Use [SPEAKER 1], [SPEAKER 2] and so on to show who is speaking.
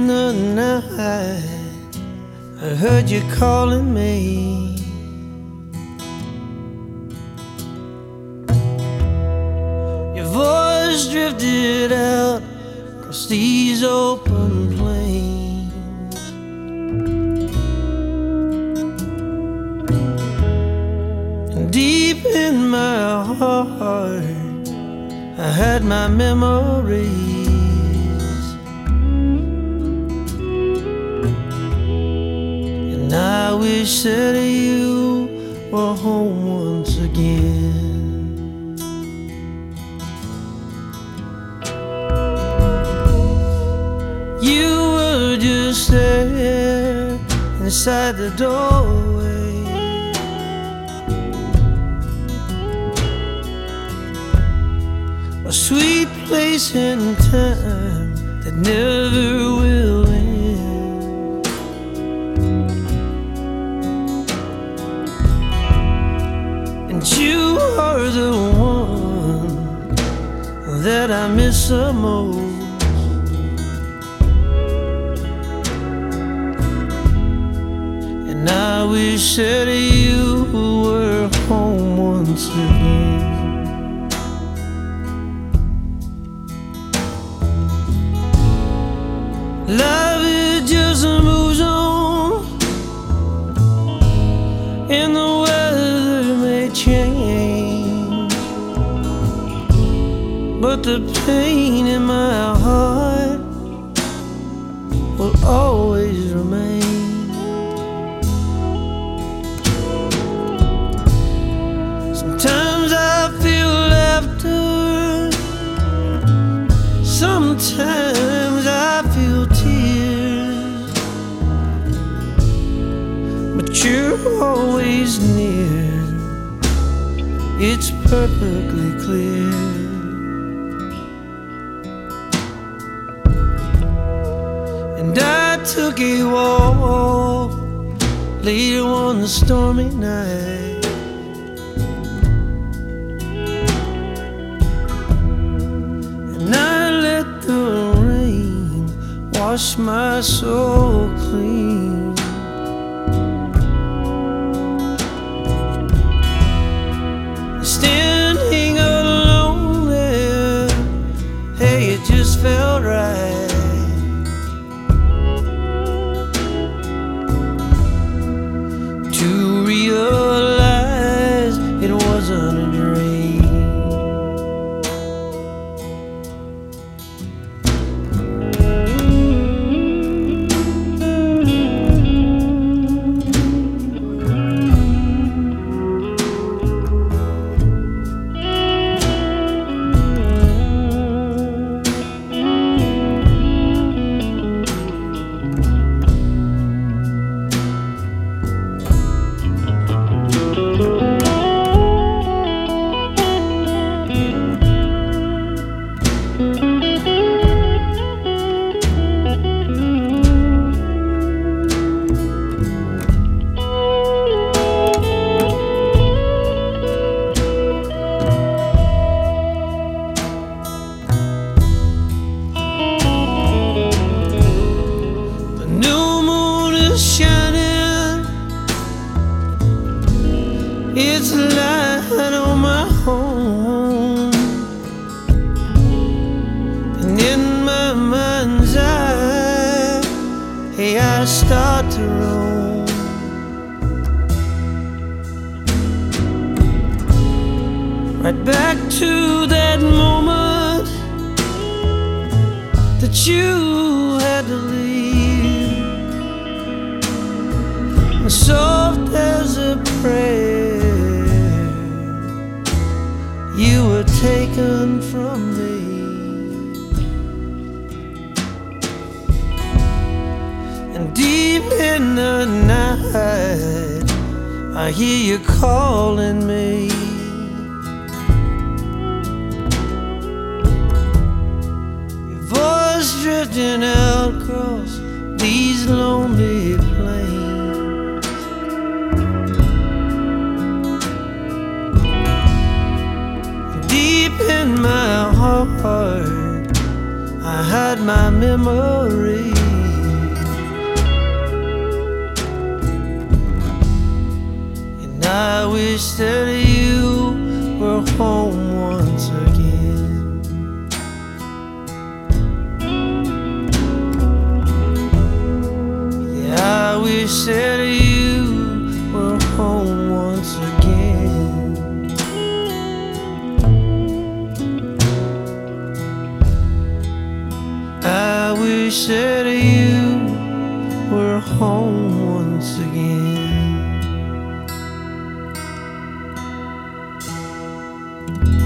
[SPEAKER 1] in the night, I heard you calling me. Your voice drifted out across these open plains, and deep in my heart I had my memories. And I wish that you were home once again. You were just there inside the doorway, a sweet place in time that never will end. And you are the one that I miss the most. And I wish that you were home once again. Love, it just moves on, and the weather may change, but the pain in my heart will always remain. Sometimes I feel laughter, sometimes I feel tears, but you're always near, it's perfectly clear. And I took a walk later one stormy night, and I let the rain wash my soul clean. Standing alone there, hey, it just felt right to realize it wasn't a dream. Shining, it's a light on my home, and in my mind's eye, hey, I start to roam. Right back to that moment that you had to leave, soft as a prayer, you were taken from me. And deep in the night, I hear you calling me. Your voice drifting out across these lonely plains, in my heart I had my memories. wish that you were home once again. Yeah, I wish that you were home once again. I wish that you were home once again.